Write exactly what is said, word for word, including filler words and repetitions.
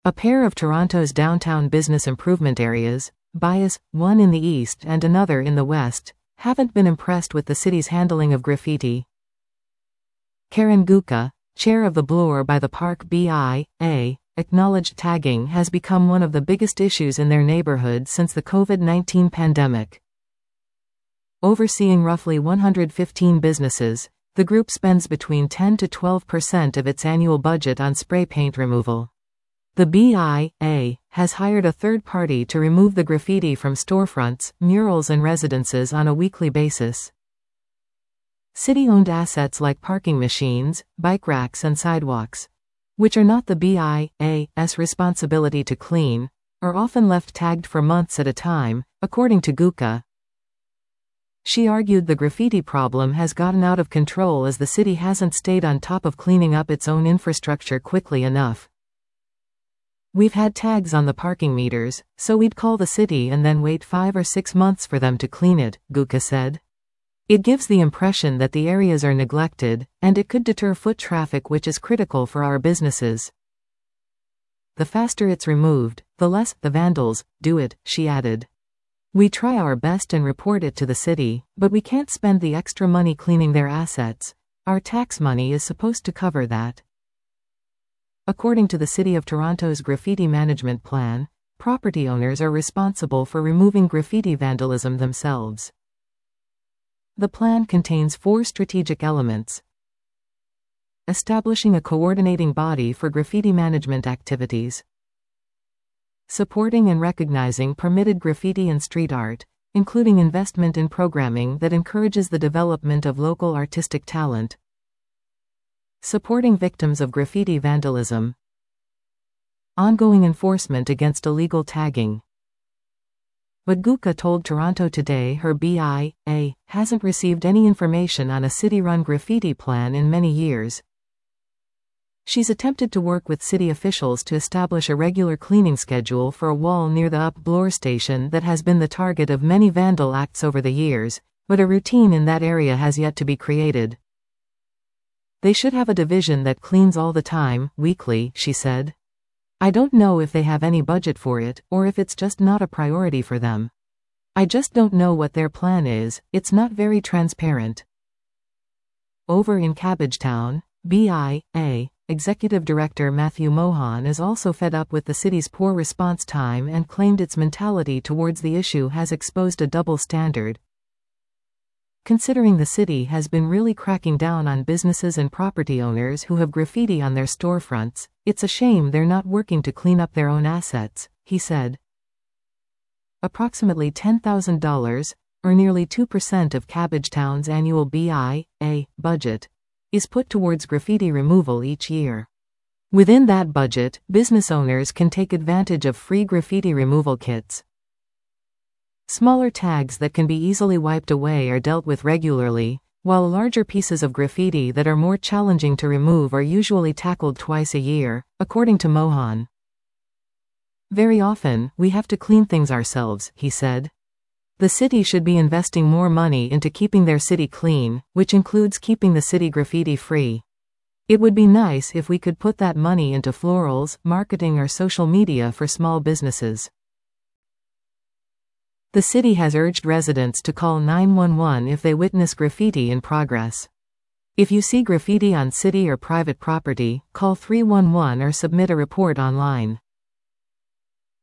A pair of Toronto's downtown business improvement areas, Bias, one in the east and another in the west, haven't been impressed with the city's handling of graffiti. Karen Guka, chair of the Bloor by the Park B I A, acknowledged tagging has become one of the biggest issues in their neighborhood since the COVID nineteen pandemic. Overseeing roughly one hundred fifteen businesses, the group spends between ten to twelve percent of its annual budget on spray paint removal. The B I A has hired a third party to remove the graffiti from storefronts, murals and residences on a weekly basis. City-owned assets like parking machines, bike racks and sidewalks, which are not the B I A's responsibility to clean, are often left tagged for months at a time, according to Guka. She argued the graffiti problem has gotten out of control as the city hasn't stayed on top of cleaning up its own infrastructure quickly enough. We've had tags on the parking meters, so we'd call the city and then wait five or six months for them to clean it, Guka said. It gives the impression that the areas are neglected, and it could deter foot traffic, which is critical for our businesses. The faster it's removed, the less the vandals do it, she added. We try our best and report it to the city, but we can't spend the extra money cleaning their assets. Our tax money is supposed to cover that. According to the City of Toronto's graffiti management plan, property owners are responsible for removing graffiti vandalism themselves. The plan contains four strategic elements: establishing a coordinating body for graffiti management activities, supporting and recognizing permitted graffiti and street art, including investment in programming that encourages the development of local artistic talent, supporting victims of graffiti vandalism, ongoing enforcement against illegal tagging. But Guka told Toronto Today her B I A hasn't received any information on a city-run graffiti plan in many years. She's attempted to work with city officials to establish a regular cleaning schedule for a wall near the Up Bloor station that has been the target of many vandal acts over the years, but a routine in that area has yet to be created. They should have a division that cleans all the time, weekly, she said. I don't know if they have any budget for it, or if it's just not a priority for them. I just don't know what their plan is, it's not very transparent. Over in Cabbagetown, B I A Executive Director Matthew Mohan is also fed up with the city's poor response time and claimed its mentality towards the issue has exposed a double standard. Considering the city has been really cracking down on businesses and property owners who have graffiti on their storefronts, it's a shame they're not working to clean up their own assets, he said. Approximately ten thousand dollars, or nearly two percent of Cabbagetown's annual B I A budget, is put towards graffiti removal each year. Within that budget, business owners can take advantage of free graffiti removal kits. Smaller tags that can be easily wiped away are dealt with regularly, while larger pieces of graffiti that are more challenging to remove are usually tackled twice a year, according to Mohan. Very often, we have to clean things ourselves, he said. The city should be investing more money into keeping their city clean, which includes keeping the city graffiti free. It would be nice if we could put that money into florals, marketing or social media for small businesses. The city has urged residents to call nine one one if they witness graffiti in progress. If you see graffiti on city or private property, call three one one or submit a report online.